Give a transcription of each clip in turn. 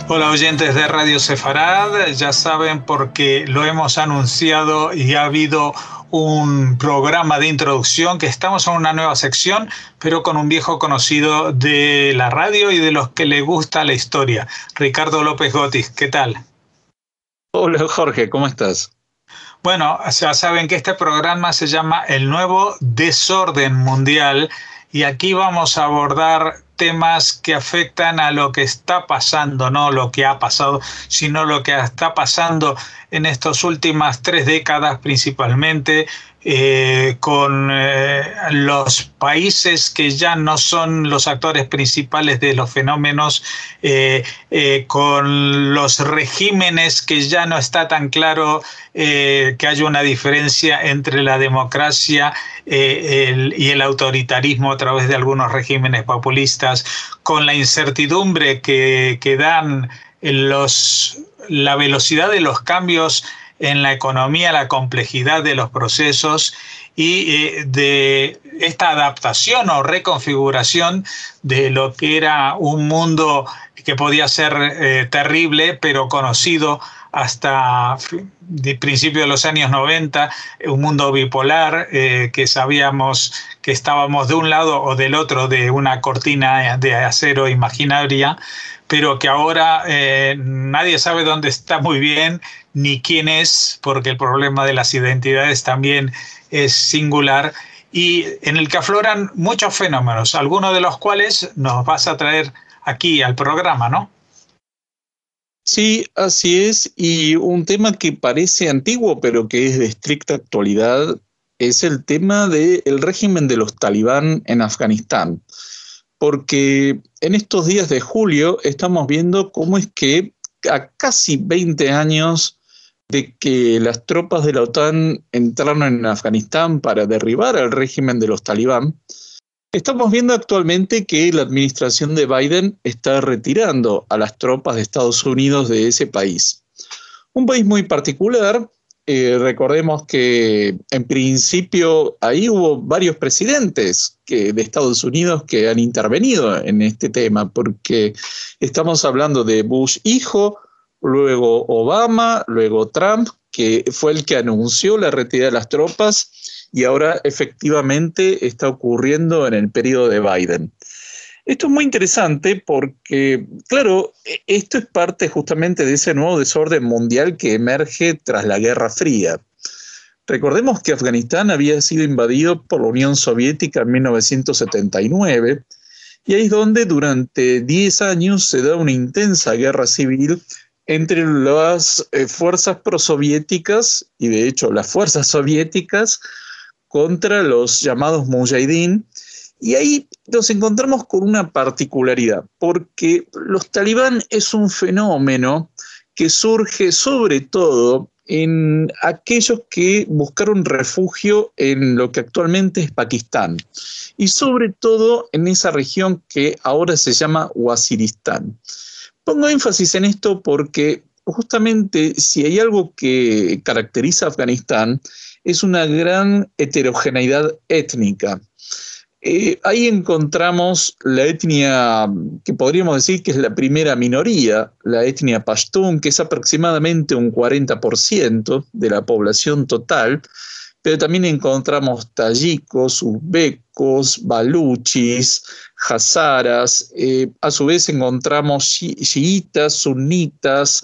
Hola oyentes de Radio Sefarad, ya saben porque lo hemos anunciado y ha habido un programa de introducción que estamos en una nueva sección, pero con un viejo conocido de la radio y de los que le gusta la historia, Ricardo López Gotis. ¿Qué tal? Hola Jorge, ¿cómo estás? Bueno, ya saben que este programa se llama El Nuevo Desorden Mundial y aquí vamos a abordar temas que afectan a lo que está pasando, no lo que ha pasado, sino lo que está pasando en estas últimas 3 décadas principalmente, con los países que ya no son los actores principales de los fenómenos, con los regímenes que ya no está tan claro que haya una diferencia entre la democracia y el autoritarismo a través de algunos regímenes populistas, con la incertidumbre que dan la velocidad de los cambios en la economía, la complejidad de los procesos y de esta adaptación o reconfiguración de lo que era un mundo que podía ser terrible, pero conocido hasta principios de los años 90, un mundo bipolar, que sabíamos que estábamos de un lado o del otro de una cortina de acero imaginaria, pero que ahora nadie sabe dónde está muy bien ni quién es, porque el problema de las identidades también es singular y en el que afloran muchos fenómenos, algunos de los cuales nos vas a traer aquí al programa, ¿no? Sí, así es, y un tema que parece antiguo, pero que es de estricta actualidad, es el tema del régimen de los talibán en Afganistán. Porque en estos días de julio estamos viendo cómo es que a casi 20 años de que las tropas de la OTAN entraron en Afganistán para derribar al régimen de los talibán, estamos viendo actualmente que la administración de Biden está retirando a las tropas de Estados Unidos de ese país. Un país muy particular. Recordemos que en principio ahí hubo varios presidentes de Estados Unidos que han intervenido en este tema, porque estamos hablando de Bush hijo, luego Obama, luego Trump, que fue el que anunció la retirada de las tropas y ahora efectivamente está ocurriendo en el periodo de Biden. Esto es muy interesante porque, claro, esto es parte justamente de ese nuevo desorden mundial que emerge tras la Guerra Fría. Recordemos que Afganistán había sido invadido por la Unión Soviética en 1979 y ahí es donde durante 10 años se da una intensa guerra civil entre las fuerzas prosoviéticas y de hecho las fuerzas soviéticas contra los llamados mujahidín. Y ahí nos encontramos con una particularidad, porque los talibán es un fenómeno que surge sobre todo en aquellos que buscaron refugio en lo que actualmente es Pakistán, y sobre todo en esa región que ahora se llama Waziristán. Pongo énfasis en esto porque justamente si hay algo que caracteriza a Afganistán es una gran heterogeneidad étnica. Ahí encontramos la etnia que podríamos decir que es la primera minoría, la etnia pastún, que es aproximadamente un 40% de la población total, pero también encontramos tayikos, uzbecos, baluchis, hazaras, a su vez encontramos chiitas, sunitas,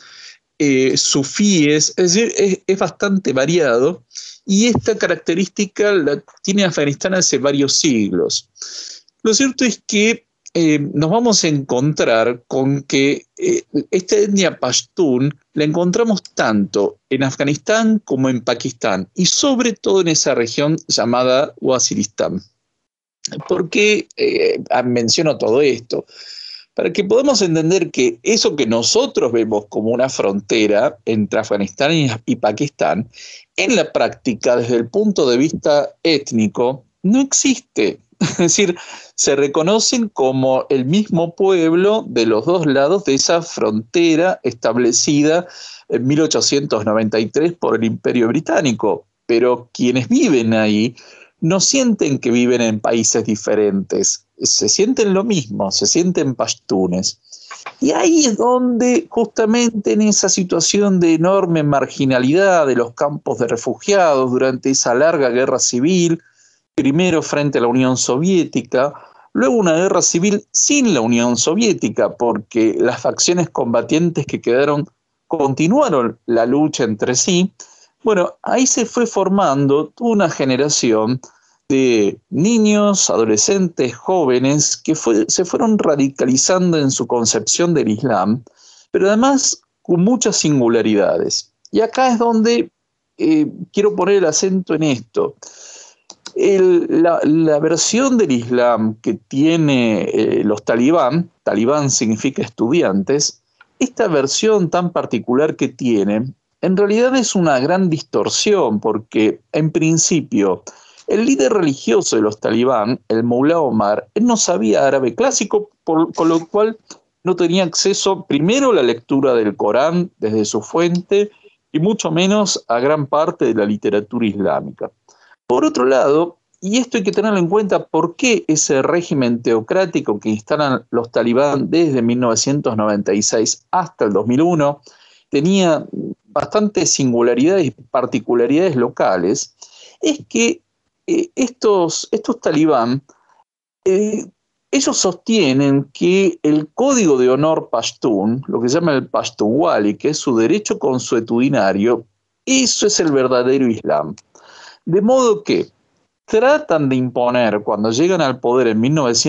sufíes, es decir, es bastante variado. Y esta característica la tiene Afganistán hace varios siglos. Lo cierto es que nos vamos a encontrar con que esta etnia pashtun la encontramos tanto en Afganistán como en Pakistán y sobre todo en esa región llamada Waziristán. ¿Por qué menciono todo esto? Para que podamos entender que eso que nosotros vemos como una frontera entre Afganistán y Pakistán, en la práctica, desde el punto de vista étnico, no existe. Es decir, se reconocen como el mismo pueblo de los dos lados de esa frontera establecida en 1893 por el Imperio Británico. Pero quienes viven ahí no sienten que viven en países diferentes, se sienten lo mismo, se sienten pashtunes. Y ahí es donde, justamente en esa situación de enorme marginalidad de los campos de refugiados durante esa larga guerra civil, primero frente a la Unión Soviética, luego una guerra civil sin la Unión Soviética, porque las facciones combatientes que quedaron continuaron la lucha entre sí. Bueno, ahí se fue formando toda una generación de niños, adolescentes, jóvenes que se fueron radicalizando en su concepción del Islam, pero además con muchas singularidades. Y acá es donde quiero poner el acento en esto. La versión del Islam que tiene los talibán significa estudiantes, esta versión tan particular que tiene, en realidad es una gran distorsión, porque en principio el líder religioso de los talibán, el Mullah Omar, él no sabía árabe clásico, con lo cual no tenía acceso primero a la lectura del Corán desde su fuente y mucho menos a gran parte de la literatura islámica. Por otro lado, y esto hay que tenerlo en cuenta, ¿por qué ese régimen teocrático que instalan los talibán desde 1996 hasta el 2001 tenía bastantes singularidades y particularidades locales? Es que estos talibán, ellos sostienen que el código de honor pashtún, lo que se llama el pashtunwali, que es su derecho consuetudinario, eso es el verdadero Islam. De modo que tratan de imponer, cuando llegan al poder en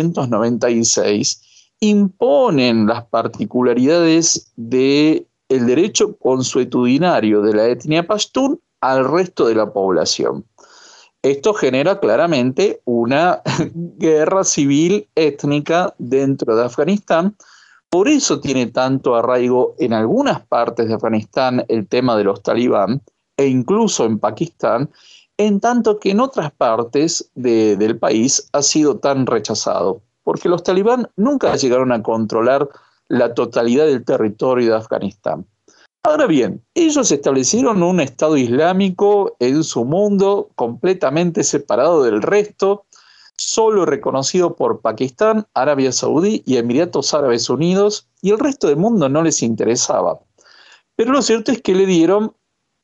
1996, imponen las particularidades del derecho consuetudinario de la etnia pashtún al resto de la población. Esto genera claramente una guerra civil étnica dentro de Afganistán. Por eso tiene tanto arraigo en algunas partes de Afganistán el tema de los talibán, e incluso en Pakistán, en tanto que en otras partes del país ha sido tan rechazado, porque los talibán nunca llegaron a controlar la totalidad del territorio de Afganistán. Ahora bien, ellos establecieron un Estado islámico en su mundo completamente separado del resto, solo reconocido por Pakistán, Arabia Saudí y Emiratos Árabes Unidos, y el resto del mundo no les interesaba. Pero lo cierto es que le dieron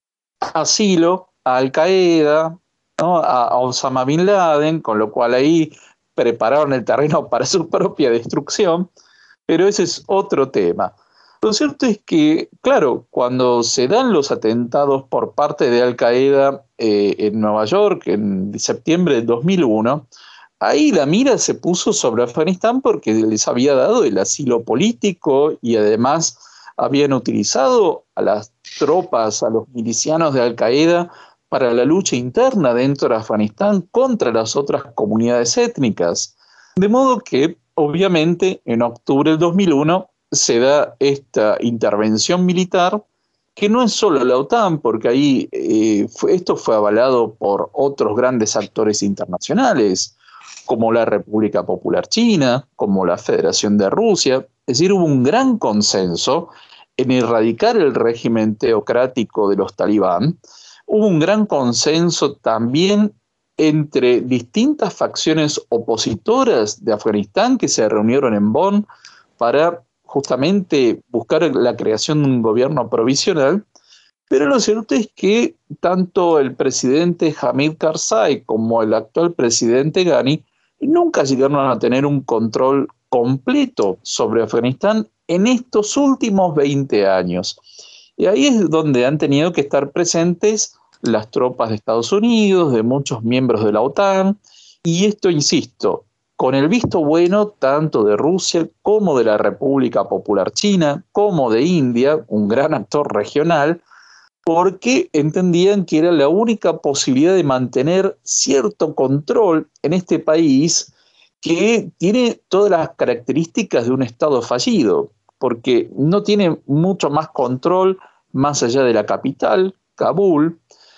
asilo a Al-Qaeda, ¿no?, a Osama Bin Laden, con lo cual ahí prepararon el terreno para su propia destrucción, pero ese es otro tema. Lo cierto es que, claro, cuando se dan los atentados por parte de Al-Qaeda en Nueva York en septiembre de 2001, ahí la mira se puso sobre Afganistán porque les había dado el asilo político y además habían utilizado a las tropas, a los milicianos de Al-Qaeda para la lucha interna dentro de Afganistán contra las otras comunidades étnicas. De modo que, obviamente, en octubre del 2001 se da esta intervención militar, que no es solo la OTAN, porque ahí esto fue avalado por otros grandes actores internacionales, como la República Popular China, como la Federación de Rusia. Es decir, hubo un gran consenso en erradicar el régimen teocrático de los talibán. Hubo un gran consenso también entre distintas facciones opositoras de Afganistán que se reunieron en Bonn para justamente buscar la creación de un gobierno provisional, pero lo cierto es que tanto el presidente Hamid Karzai como el actual presidente Ghani nunca llegaron a tener un control completo sobre Afganistán en estos últimos 20 años. Y ahí es donde han tenido que estar presentes las tropas de Estados Unidos, de muchos miembros de la OTAN, y esto, insisto, con el visto bueno tanto de Rusia como de la República Popular China, como de India, un gran actor regional, porque entendían que era la única posibilidad de mantener cierto control en este país que tiene todas las características de un Estado fallido, porque no tiene mucho más control más allá de la capital, Kabul.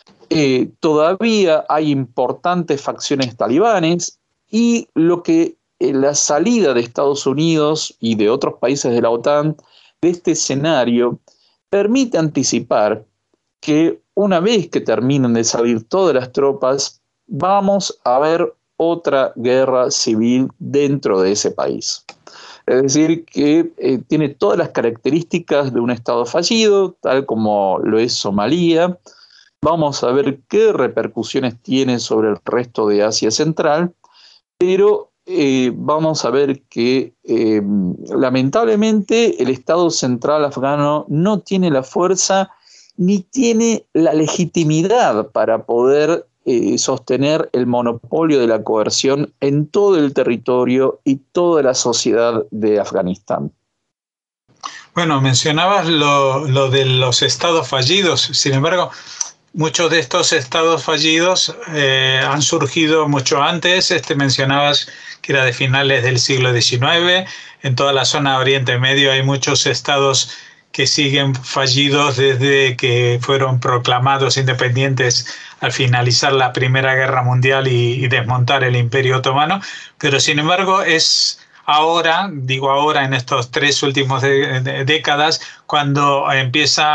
Todavía hay importantes facciones talibanes, y lo que la salida de Estados Unidos y de otros países de la OTAN de este escenario permite anticipar que una vez que terminen de salir todas las tropas, vamos a ver otra guerra civil dentro de ese país. Es decir, que tiene todas las características de un Estado fallido, tal como lo es Somalia. Vamos a ver qué repercusiones tiene sobre el resto de Asia Central, pero vamos a ver que lamentablemente el Estado central afgano no tiene la fuerza ni tiene la legitimidad para poder sostener el monopolio de la coerción en todo el territorio y toda la sociedad de Afganistán. Bueno, mencionabas lo de los estados fallidos. Sin embargo, muchos de estos estados fallidos han surgido mucho antes. Mencionabas que era de finales del siglo XIX. En toda la zona de Oriente Medio hay muchos estados que siguen fallidos desde que fueron proclamados independientes al finalizar la Primera Guerra Mundial y desmontar el Imperio Otomano. Pero sin embargo es ahora, digo ahora en estos 3 últimos décadas, cuando empieza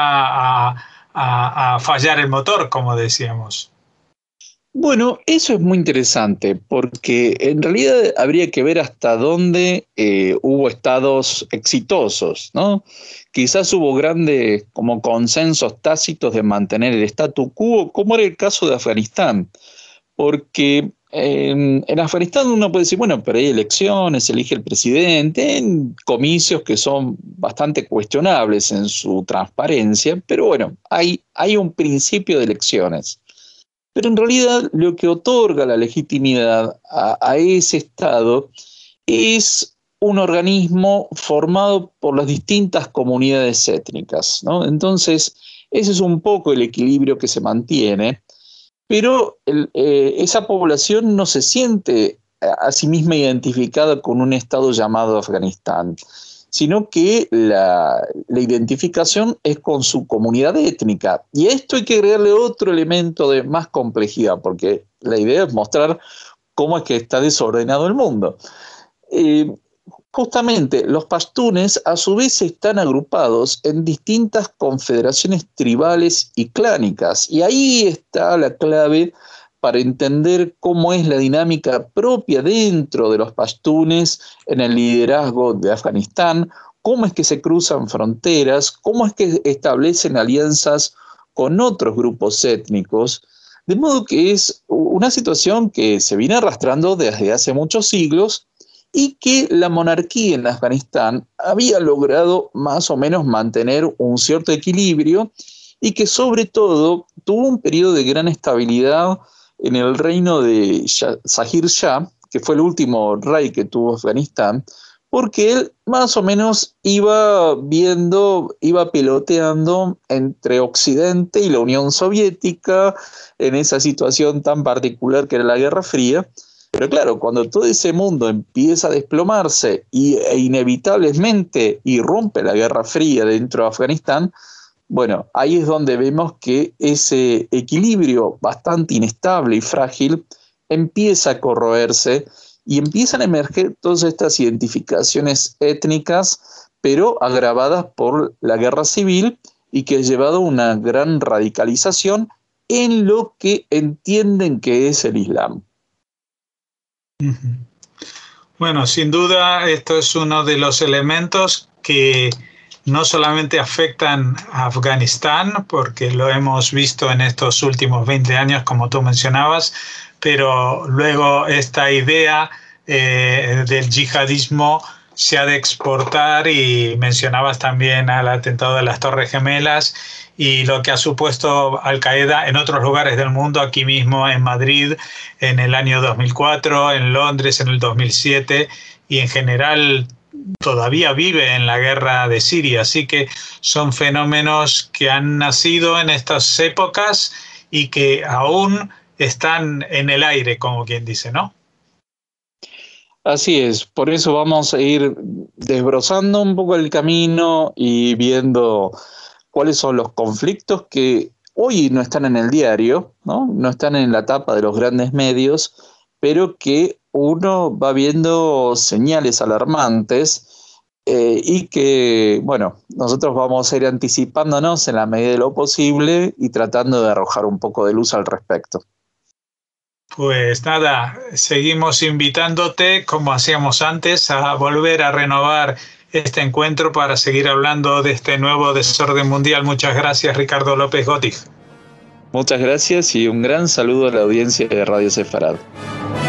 a fallar el motor, como decíamos. Bueno, eso es muy interesante porque en realidad habría que ver hasta dónde hubo estados exitosos, ¿no? Quizás hubo grandes como consensos tácitos de mantener el statu quo, como era el caso de Afganistán, porque en Afganistán uno puede decir, bueno, pero hay elecciones, se elige el presidente, en comicios que son bastante cuestionables en su transparencia, pero bueno, hay un principio de elecciones. Pero en realidad lo que otorga la legitimidad a ese Estado es un organismo formado por las distintas comunidades étnicas, ¿no? Entonces, ese es un poco el equilibrio que se mantiene, pero esa población no se siente a sí misma identificada con un Estado llamado Afganistán, sino que la identificación es con su comunidad étnica. Y a esto hay que agregarle otro elemento de más complejidad, porque la idea es mostrar cómo es que está desordenado el mundo. Justamente los pastunes a su vez están agrupados en distintas confederaciones tribales y clánicas, y ahí está la clave para entender cómo es la dinámica propia dentro de los pastunes en el liderazgo de Afganistán, cómo es que se cruzan fronteras, cómo es que establecen alianzas con otros grupos étnicos, de modo que es una situación que se viene arrastrando desde hace muchos siglos y que la monarquía en Afganistán había logrado más o menos mantener un cierto equilibrio y que sobre todo tuvo un periodo de gran estabilidad en el reino de Zahir Shah, que fue el último rey que tuvo Afganistán, porque él más o menos iba peloteando entre Occidente y la Unión Soviética en esa situación tan particular que era la Guerra Fría. Pero claro, cuando todo ese mundo empieza a desplomarse e inevitablemente irrumpe la Guerra Fría dentro de Afganistán, bueno, ahí es donde vemos que ese equilibrio bastante inestable y frágil empieza a corroerse y empiezan a emerger todas estas identificaciones étnicas, pero agravadas por la guerra civil y que ha llevado a una gran radicalización en lo que entienden que es el Islam. Bueno, sin duda esto es uno de los elementos que no solamente afectan a Afganistán, porque lo hemos visto en estos últimos 20 años, como tú mencionabas, pero luego esta idea del yihadismo se ha de exportar y mencionabas también al atentado de las Torres Gemelas y lo que ha supuesto Al-Qaeda en otros lugares del mundo, aquí mismo en Madrid en el año 2004, en Londres en el 2007 y en general todavía vive en la guerra de Siria. Así que son fenómenos que han nacido en estas épocas y que aún están en el aire, como quien dice, ¿no? Así es, por eso vamos a ir desbrozando un poco el camino y viendo cuáles son los conflictos que hoy no están en el diario, no están en la tapa de los grandes medios, pero que uno va viendo señales alarmantes y que, bueno, nosotros vamos a ir anticipándonos en la medida de lo posible y tratando de arrojar un poco de luz al respecto. Pues nada, seguimos invitándote, como hacíamos antes, a volver a renovar este encuentro para seguir hablando de este nuevo desorden mundial. Muchas gracias, Ricardo López Gotti. Muchas gracias y un gran saludo a la audiencia de Radio Sefarad.